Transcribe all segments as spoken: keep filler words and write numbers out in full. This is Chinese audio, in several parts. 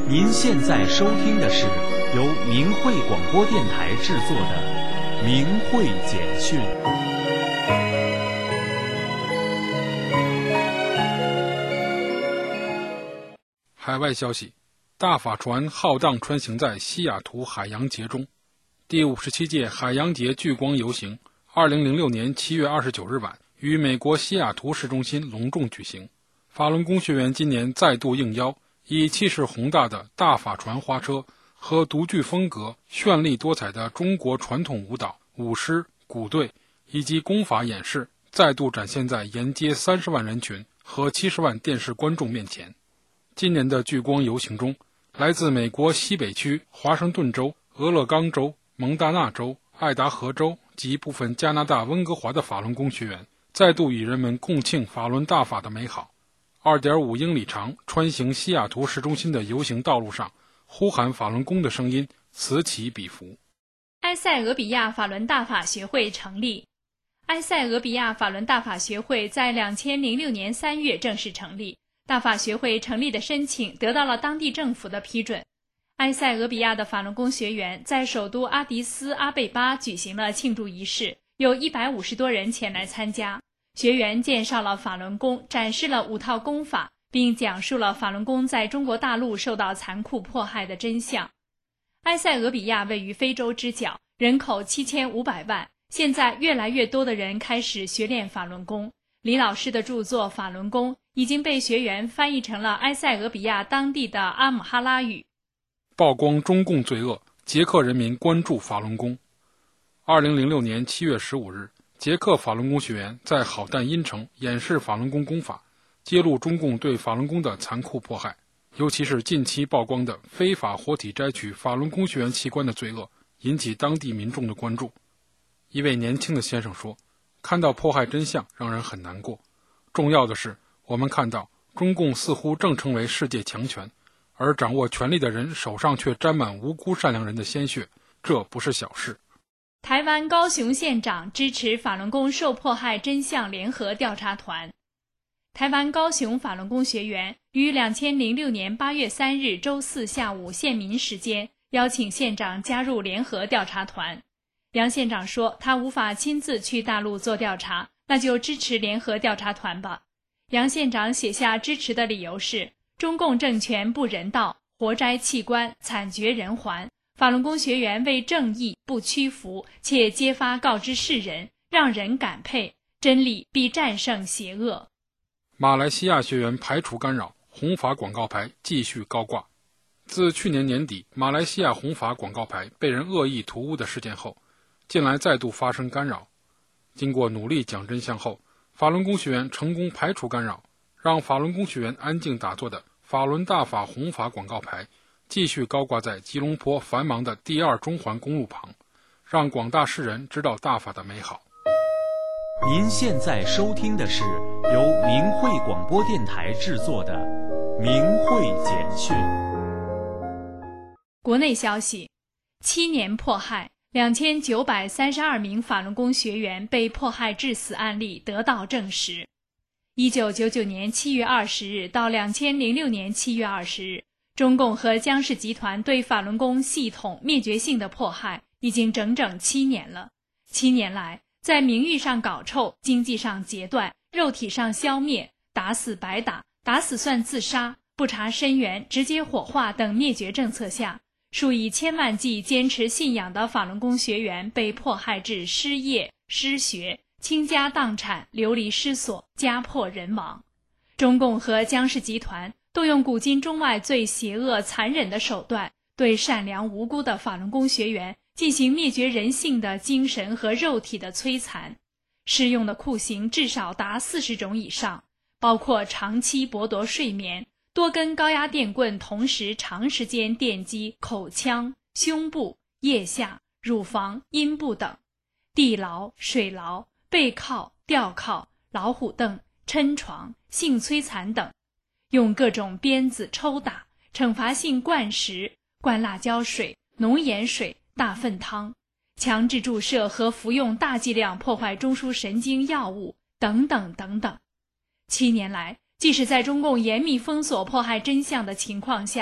您现在收听的是由明慧广播电台制作的《明慧简讯》。 海外消息：大法船浩荡穿行在西雅图海洋节中。第五十七届海洋节聚光游行，二零零六年七月二十九日晚于美国西雅图市中心隆重举行。法轮功学员今年再度应邀，以气势宏大的大法船花车和独具风格、绚丽多彩的中国传统舞蹈、舞狮、鼓队以及功法演示，再度展现在沿街三十万人群和七十万电视观众面前。今年的聚光游行中，来自美国西北区华盛顿州、俄勒冈州、蒙大纳州、爱达荷州及部分加拿大温哥华的法轮功学员，再度与人们共庆法轮大法的美好。二点五英里长穿行西雅图市中心的游行道路上，呼喊法轮功的声音此起彼伏。 埃塞俄比亚法轮大法学会成立。埃塞俄比亚法轮大法学会在两千零六年三月正式成立。大法学会成立的申请得到了当地政府的批准。埃塞俄比亚的法轮功学员在首都阿迪斯阿贝巴举行了庆祝仪式，有一百五十多人前来参加。学员介绍了法轮功，展示了五套功法，并讲述了法轮功在中国大陆受到残酷迫害的真相。埃塞俄比亚位于非洲之角，人口七千五百万，现在越来越多的人开始学练法轮功。李老师的著作《法轮功》已经被学员翻译成了埃塞俄比亚当地的阿姆哈拉语。 曝光中共罪恶，捷克人民关注法轮功。二零零六年七月十五日，捷克法轮功学员在好旦因城演示法轮功功法，揭露中共对法轮功的残酷迫害，尤其是近期曝光的非法活体摘取法轮功学员器官的罪恶，引起当地民众的关注。一位年轻的先生说，看到迫害真相让人很难过。重要的是，我们看到中共似乎正成为世界强权，而掌握权力的人手上却沾满无辜善良人的鲜血，这不是小事。 台湾高雄县长支持法轮功受迫害真相联合调查团。台湾高雄法轮功学员于两千零六年八月三日周四下午县民时间邀请县长加入联合调查团。梁县长说，他无法亲自去大陆做调查，那就支持联合调查团吧。杨县长写下支持的理由是，中共政权不人道，活摘器官，惨绝人寰，法轮功学员为正义不屈服，且揭发告知世人，让人感佩，真理必战胜邪恶。 马来西亚学员排除干扰，弘法广告牌继续高挂。自去年年底马来西亚弘法广告牌被人恶意涂污的事件后，近来再度发生干扰。经过努力讲真相后，法轮功学员成功排除干扰，让法轮功学员安静打坐的法轮大法弘法广告牌继续高挂在吉隆坡繁忙的第二中环公路旁，让广大世人知道大法的美好。 您现在收听的是由明慧广播电台制作的《明慧简讯》。 国内消息：七年迫害，两千九百三十二名法轮功学员被迫害致死案例得到证实。一九九九年七月二十日到两千零六年七月二十日，中共和江氏集团对法轮功系统灭绝性的迫害已经整整七年了。七年来，在名誉上搞臭，经济上截断，肉体上消灭，打死白打，打死算自杀，不查身源，直接火化等灭绝政策下，数以千万计坚持信仰的法轮功学员被迫害至失业、失学、倾家荡产、流离失所、家破人亡。中共和江氏集团动用古今中外最邪恶残忍的手段，对善良无辜的法轮功学员进行灭绝人性的精神和肉体的摧残，适用的酷刑至少达四十种以上，包括长期剥夺睡眠、多根高压电棍同时长时间电击口腔、胸部、腋下、乳房、阴部等，地牢、水牢、背靠、吊靠、老虎凳、抻床、性摧残等，用各种鞭子抽打、惩罚性灌食、灌辣椒水、浓盐水、大粪汤，强制注射和服用大剂量破坏中枢神经药物等等等等。七年来，即使在中共严密封锁迫害真相的情况下，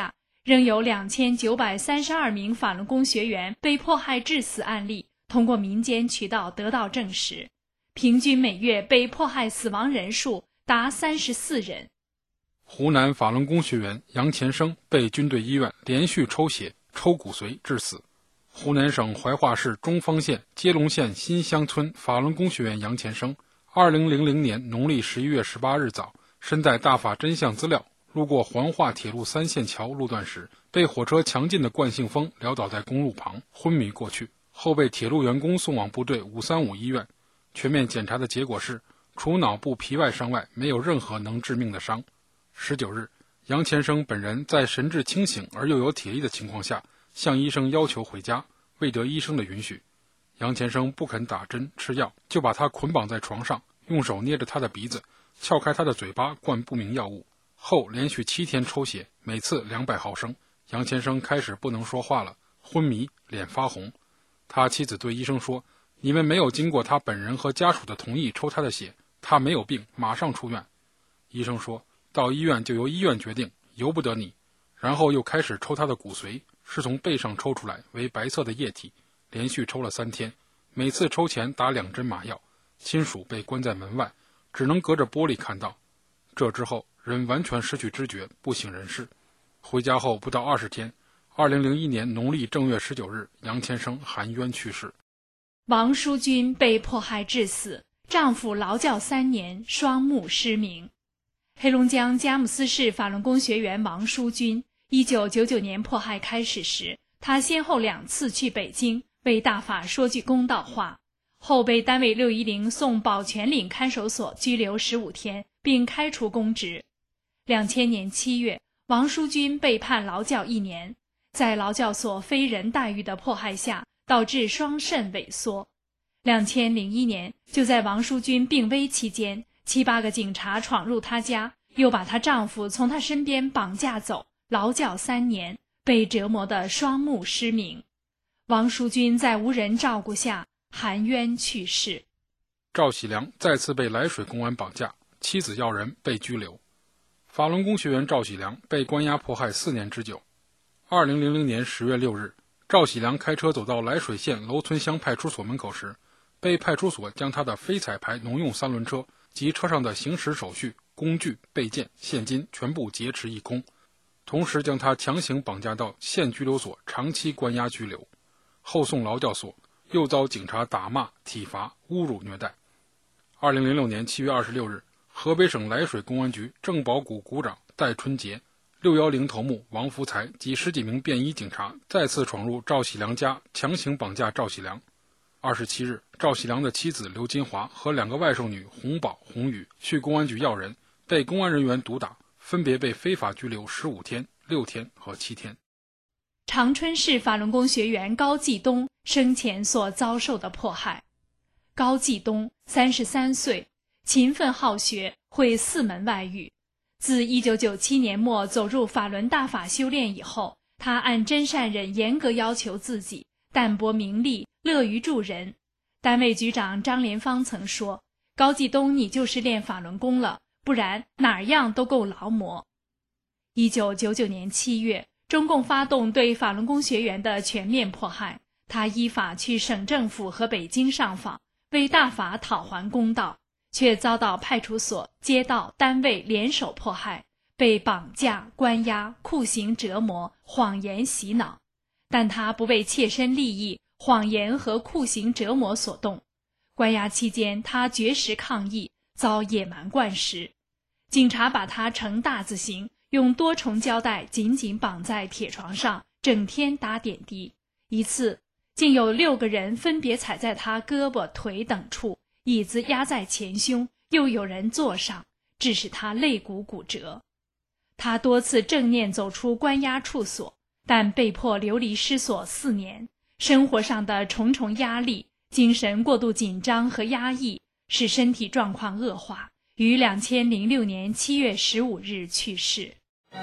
仍有两千九百三十二名法轮功学员被迫害致死案例通过民间渠道得到证实，平均每月被迫害死亡人数达三十四人。 湖南法轮功学员杨前生被军队医院连续抽血、抽骨髓致死。湖南省怀化市中方县接龙县新乡村法轮功学员杨前生，二零零零年农历十一月十八日早，身带大法真相资料，路过环化铁路三线桥路段时，被火车强劲的惯性风撂倒在公路旁，昏迷过去，后被铁路员工送往部队五三五医院。全面检查的结果是，除脑部皮外伤外，没有任何能致命的伤。十九日，杨前生本人在神志清醒而又有体力的情况下，向医生要求回家，未得医生的允许。杨前生不肯打针吃药，就把他捆绑在床上，用手捏着他的鼻子，撬开他的嘴巴灌不明药物，后连续七天抽血，每次两百毫升。杨前生开始不能说话了，昏迷，脸发红。他妻子对医生说，你们没有经过他本人和家属的同意抽他的血，他没有病，马上出院。医生说，到医院就由医院决定，由不得你。然后又开始抽他的骨髓，是从背上抽出来，为白色的液体，连续抽了三天，每次抽前打两针麻药。亲属被关在门外，只能隔着玻璃看到。这之后，人完全失去知觉，不省人事。回家后不到二十天，二零零一年农历正月十九日，杨前生含冤去世。 王淑君被迫害致死，丈夫劳教三年，双目失明。黑龙江佳木斯市法轮功学员王淑君，一九九九年迫害开始时，她先后两次去北京为大法说句公道话，后被单位六一零送宝泉岭看守所拘留十五天，并开除公职。两千年七月，王淑君被判劳教一年，在劳教所非人待遇的迫害下，导致双肾萎缩。两千零一年，就在王淑君病危期间，七八个警察闯入她家，又把她丈夫从她身边绑架走，劳教三年，被折磨得双目失明。王淑君在无人照顾下含冤去世。 赵喜良再次被涞水公安绑架，妻子要人被拘留。法轮功学员赵喜良被关押迫害四年之久。二零零零年十月六日，赵喜良开车走到涞水县楼村乡派出所门口时，被派出所将他的非彩牌农用三轮车及车上的行驶手续、工具、备件、现金全部劫持一空，同时将他强行绑架到县拘留所长期关押拘留，后送劳教所，又遭警察打骂、体罚、侮辱虐待。二零零六年七月二十六日，河北省涞水公安局政保股股长戴春杰、六一零头目王福才及十几名便衣警察再次闯入赵喜良家，强行绑架赵喜良。二十七日，赵喜良的妻子刘金华和两个外甥女洪宝、洪宇去公安局要人，被公安人员毒打，分别被非法拘留十五天、六天和七天。 长春市法轮功学员高继东生前所遭受的迫害。高继东三十三岁，勤奋好学，会四门外语。自一九九七年末走入法轮大法修炼以后，他按真善忍严格要求自己，淡泊名利，乐于助人。单位局长张连芳曾说，高继东你就是练法轮功了，不然哪样都够劳模。一九九九年七月，中共发动对法轮功学员的全面迫害，他依法去省政府和北京上访，为大法讨还公道，却遭到派出所、街道、单位联手迫害，被绑架、关押、酷刑折磨、谎言洗脑。但他不为切身利益、谎言和酷刑折磨所动。关押期间，他绝食抗议，遭野蛮灌食。警察把他呈大字形，用多重胶带紧紧绑在铁床上，整天打点滴。一次，竟有六个人分别踩在他胳膊、腿等处，椅子压在前胸，又有人坐上，致使他肋骨骨折。他多次正念走出关押处所，但被迫流离失所四年，生活上的重重压力、精神过度紧张和压抑，使身体状况恶化，于两千零六年七月十五日去世。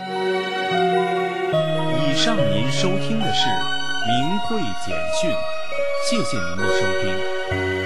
以上您收听的是明慧简讯，谢谢您的收听。